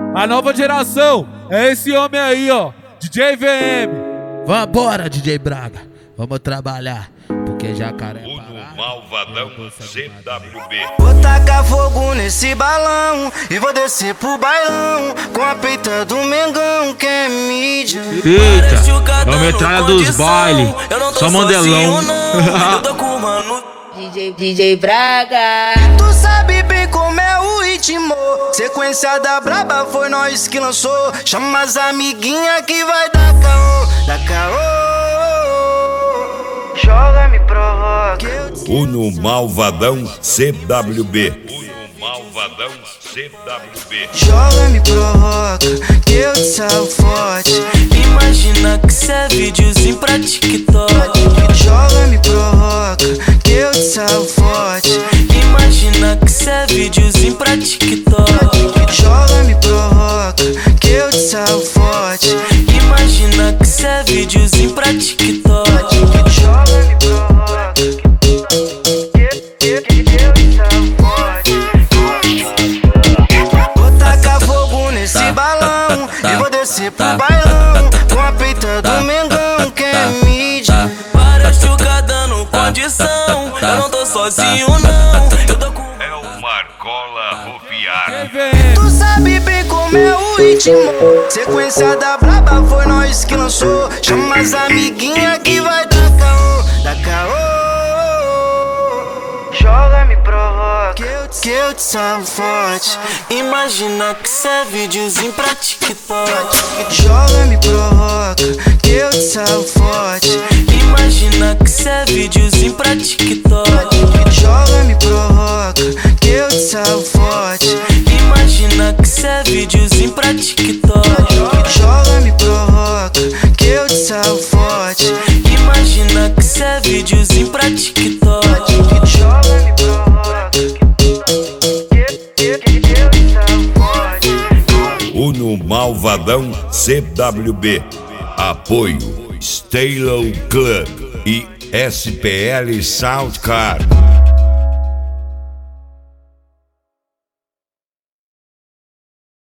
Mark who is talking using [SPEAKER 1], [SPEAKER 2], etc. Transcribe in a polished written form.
[SPEAKER 1] A nova geração é esse homem aí, ó, DJ VM.
[SPEAKER 2] Vambora, DJ Braga, vamos trabalhar, porque jacaré
[SPEAKER 3] O malvadão CWB.
[SPEAKER 4] Vou tacar fogo nesse balão e vou descer pro bailão com a peita do Mengão que é mídia.
[SPEAKER 2] Eita, é a metralha dos bailes, só mandelão.
[SPEAKER 4] Eu tô com o mano
[SPEAKER 5] DJ Braga.
[SPEAKER 4] Tu sabe bem como é o ritmo. Sequência da braba foi nós que lançou. Chama as amiguinhas que vai dar caô, dá caô. Joga, me provoca.
[SPEAKER 3] Uno Malvadão CWB. Uno Malvadão CWB.
[SPEAKER 4] Joga, me provoca, que eu te salvo forte.
[SPEAKER 6] Imagina que cê é videozinho pra TikTok.
[SPEAKER 4] Joga, me provoca, que eu te salvo forte.
[SPEAKER 6] Imagina que cê é videozinho pra TikTok.
[SPEAKER 4] Joga, me provoca, que eu te salvo forte.
[SPEAKER 6] Imagina que cê é videozinho pra TikTok.
[SPEAKER 4] Joga, me provoca, que eu te salvo forte. Vou tacar fogo nesse balão e vou descer pro bailão com a peita do Mengão que é mídia.
[SPEAKER 6] Para chuca dando condição, eu não tô sozinho não. Eu tô com
[SPEAKER 3] É o Marcola Rufiar.
[SPEAKER 4] Tu sabe bem como é o ritmo. Sequência da braba foi nós que lançou. Chama as amiguinhas que vai dar caô, dá caô. Joga, me provoca, que eu te salvo forte.
[SPEAKER 6] Imagina que cê é videozinho pra TikTok.
[SPEAKER 4] Joga, me provoca, que eu te salvo forte.
[SPEAKER 6] Imagina que cê é videozinho pra TikTok.
[SPEAKER 4] Joga, me provoca, que eu te salvo forte.
[SPEAKER 6] Imagina que cê é videozinho pra TikTok.
[SPEAKER 4] Joga, me provoca, que eu te salvo forte.
[SPEAKER 6] Imagina que cê é videozinho pra TikTok.
[SPEAKER 4] Joga, me provoca, que eu te salvo forte.
[SPEAKER 3] Uno Malvadão CWB. Apoio Stalo Club e SPL Soundcard.